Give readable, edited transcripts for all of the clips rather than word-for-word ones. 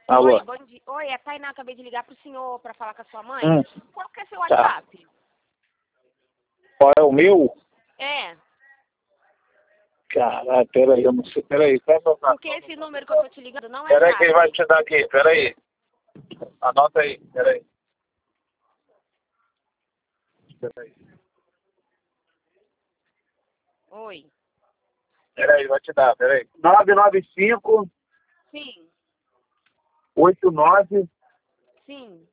Alô? Oi, bom dia. Oi, é a Tainá, acabei de ligar pro senhor para falar com a sua mãe. Qual que é seu Tá. WhatsApp? Qual é o meu? É, Caralho, peraí, eu não sei. Peraí, qual é o meu porque cartão? esse número que eu tô te ligando não é Peraí que ele vai zap. te dar aqui, peraí. Anota aí, peraí. Peraí. Oi. Peraí, vai te dar, peraí. 995 Sim, 89 sim.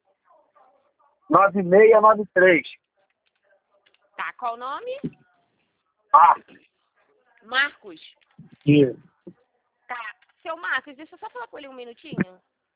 9693. Tá, qual o nome? Ah, Marcos. isso. Tá. Seu Marcos, deixa eu só falar com ele um minutinho.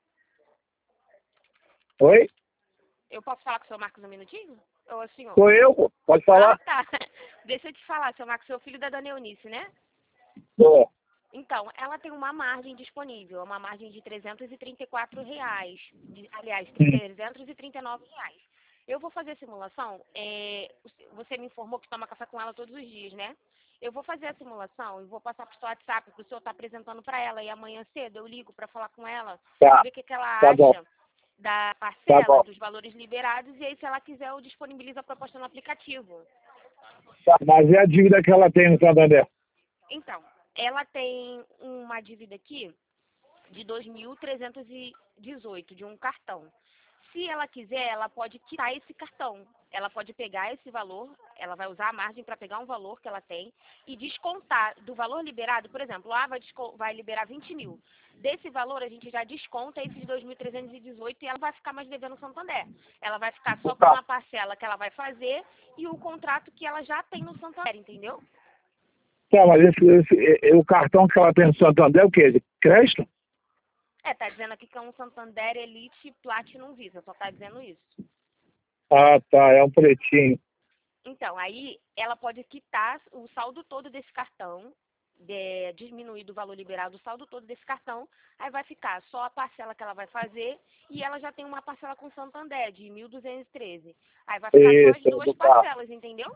Oi? Eu posso falar com o seu Marcos um minutinho? Ou o senhor? Sou eu, pô. Pode Ah, falar? tá. Deixa eu te falar, seu Marcos, seu filho da dona Eunice, né? Tô. Então, ela tem uma margem disponível, uma margem de R$ 334, aliás, R$ 339. Eu vou fazer a simulação, você me informou que toma café com ela todos os dias, né? Eu vou fazer a simulação e vou passar para o seu WhatsApp, para o senhor estar apresentando para ela, e amanhã cedo eu ligo para falar com ela, Tá. ver o que ela Tá bom. acha da Tá parcela, bom. dos valores liberados, e aí se ela quiser eu disponibilizo a proposta no aplicativo. Tá, mas é a dívida que ela tem no Santander? Então, ela tem uma dívida aqui de 2.318 de um cartão. Se ela quiser, ela pode quitar esse cartão. Ela pode pegar esse valor, ela vai usar a margem para pegar um valor que ela tem e descontar do valor liberado. Por exemplo, vai liberar 20 mil. Desse valor, a gente já desconta esses 2.318 e ela vai ficar mais devendo no Santander. Ela vai ficar só com uma parcela que ela vai fazer e o contrato que ela já tem no Santander, entendeu? Tá, mas o cartão que ela tem no Santander é o quê? De crédito? Tá dizendo aqui que é um Santander Elite Platinum Visa, só tá dizendo isso. Ah, tá, é um pretinho. Então, aí ela pode quitar o saldo todo desse cartão, diminuir do valor liberado o saldo todo desse cartão, aí vai ficar só a parcela que ela vai fazer e ela já tem uma parcela com Santander de 1.213. Aí vai ficar só as Isso, duas do parcelas, entendeu?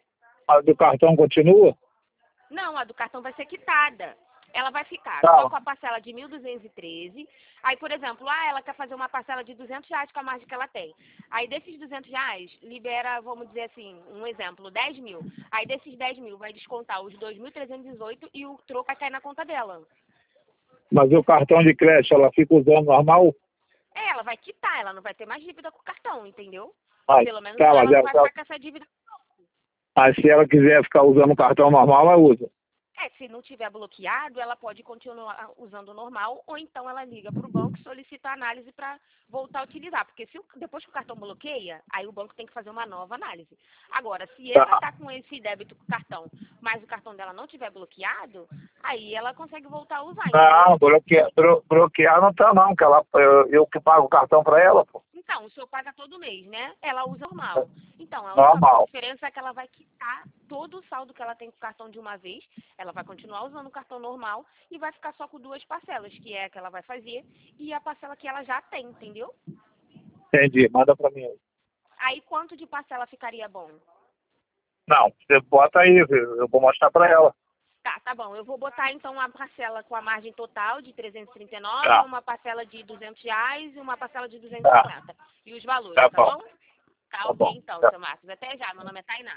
A do cartão continua? Não, a do cartão vai ser quitada. Ela vai ficar Tá. só com a parcela de 1.213. Aí, por exemplo, ela quer fazer uma parcela de R$ 200 com a margem que ela tem. Aí, desses R$ 200, libera, vamos dizer assim, um exemplo, 10 mil. Aí, desses 10 mil, vai descontar os 2.318 e o troco vai cair na conta dela. Mas o cartão de crédito ela fica usando normal? Ela vai quitar, ela não vai ter mais dívida com o cartão, entendeu? Mas, Pelo menos tá, ela mas não vai ficar com essa dívida. mas se ela quiser ficar usando o cartão normal, ela usa. Se não tiver bloqueado, ela pode continuar usando o normal, ou então ela liga para o banco e solicita a análise para voltar a utilizar. Porque depois que o cartão bloqueia, aí o banco tem que fazer uma nova análise. Agora, se ela está com esse débito com o cartão, mas o cartão dela não tiver bloqueado, aí ela consegue voltar a usar, Não, entendeu? bloquear não tá não, que eu que pago o cartão pra ela, pô. Então, o senhor paga todo mês, né? Ela usa normal. Então, a única Normal. diferença é que ela vai quitar todo o saldo que ela tem com o cartão de uma vez. Ela vai continuar usando o cartão normal e vai ficar só com duas parcelas, que é a que ela vai fazer e a parcela que ela já tem, entendeu? Entendi, manda pra mim aí. Aí, quanto de parcela ficaria bom? Não, você bota aí, eu vou mostrar pra ela. Tá bom. Eu vou botar, então, uma parcela com a margem total de 339, Tá. uma parcela de R$ 200 e uma parcela de 250. Tá. E os valores, Tá tá bom. bom? Tá Tá ok, bom. então, Tá. seu Marcos. Até já. Meu nome é Tainá.